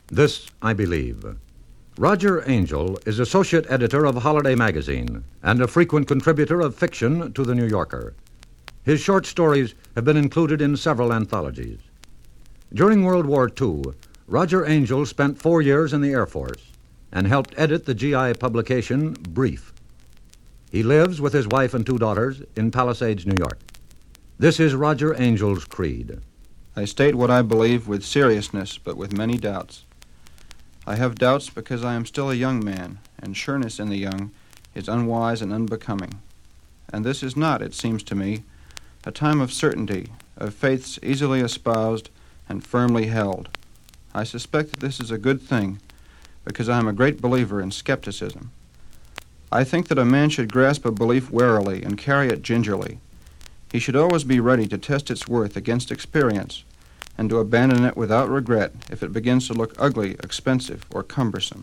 This I believe. Roger Angell is associate editor of Holiday Magazine and a frequent contributor of fiction to The New Yorker. His short stories have been included in several anthologies. During World War II, Roger Angell spent 4 years in the Air Force and helped edit the GI publication Brief. He lives with his wife and 2 daughters in Palisades, New York. This is Roger Angell's creed. I state what I believe with seriousness, but with many doubts. I have doubts because I am still a young man, and sureness in the young is unwise and unbecoming. And this is not, it seems to me, a time of certainty, of faiths easily espoused and firmly held. I suspect that this is a good thing, because I am a great believer in skepticism. I think that a man should grasp a belief warily and carry it gingerly. He should always be ready to test its worth against experience and to abandon it without regret if it begins to look ugly, expensive, or cumbersome.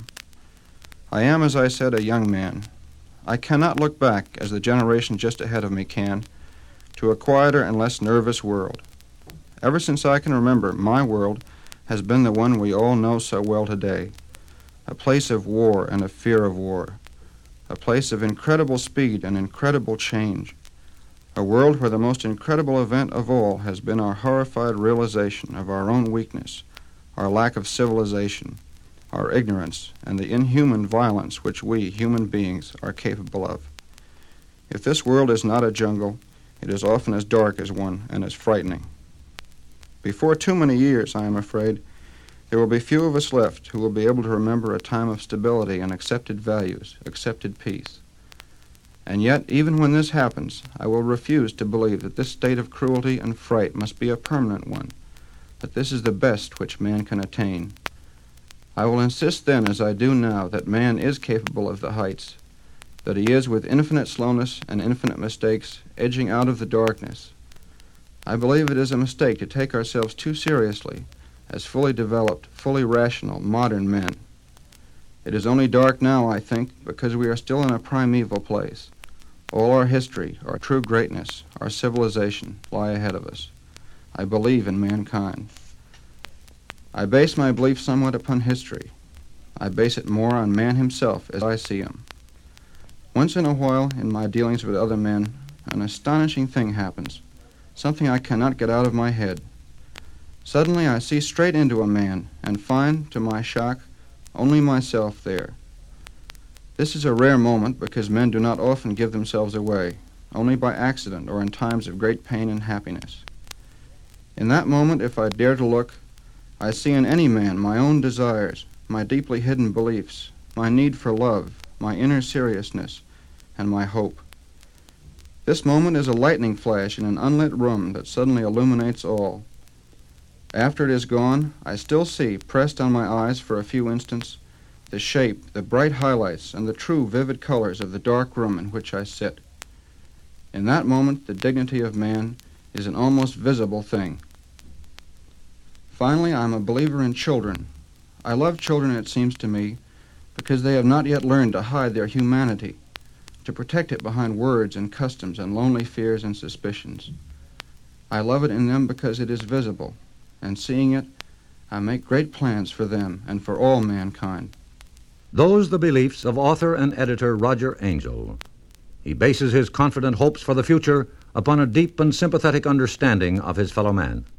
I am, as I said, a young man. I cannot look back, as the generation just ahead of me can, to a quieter and less nervous world. Ever since I can remember, my world has been the one we all know so well today, a place of war and of fear of war, a place of incredible speed and incredible change, a world where the most incredible event of all has been our horrified realization of our own weakness, our lack of civilization, our ignorance, and the inhuman violence which we, human beings, are capable of. If this world is not a jungle, it is often as dark as one and as frightening. Before too many years, I am afraid, there will be few of us left who will be able to remember a time of stability and accepted values, accepted peace. And yet, even when this happens, I will refuse to believe that this state of cruelty and fright must be a permanent one, that this is the best which man can attain. I will insist then, as I do now, that man is capable of the heights, that he is, with infinite slowness and infinite mistakes, edging out of the darkness. I believe it is a mistake to take ourselves too seriously as fully developed, fully rational, modern men. It is only dark now, I think, because we are still in a primeval place. All our history, our true greatness, our civilization lie ahead of us. I believe in mankind. I base my belief somewhat upon history. I base it more on man himself as I see him. Once in a while, in my dealings with other men, an astonishing thing happens, something I cannot get out of my head. Suddenly I see straight into a man and find, to my shock, only myself there. This is a rare moment because men do not often give themselves away, only by accident or in times of great pain and happiness. In that moment, if I dare to look, I see in any man my own desires, my deeply hidden beliefs, my need for love, my inner seriousness, and my hope. This moment is a lightning flash in an unlit room that suddenly illuminates all. After it is gone, I still see, pressed on my eyes for a few instants, the shape, the bright highlights, and the true vivid colors of the dark room in which I sit. In that moment, the dignity of man is an almost visible thing. Finally, I am a believer in children. I love children, it seems to me, because they have not yet learned to hide their humanity, to protect it behind words and customs and lonely fears and suspicions. I love it in them because it is visible, and seeing it, I make great plans for them and for all mankind. Those the beliefs of author and editor Roger Angell. He bases his confident hopes for the future upon a deep and sympathetic understanding of his fellow man.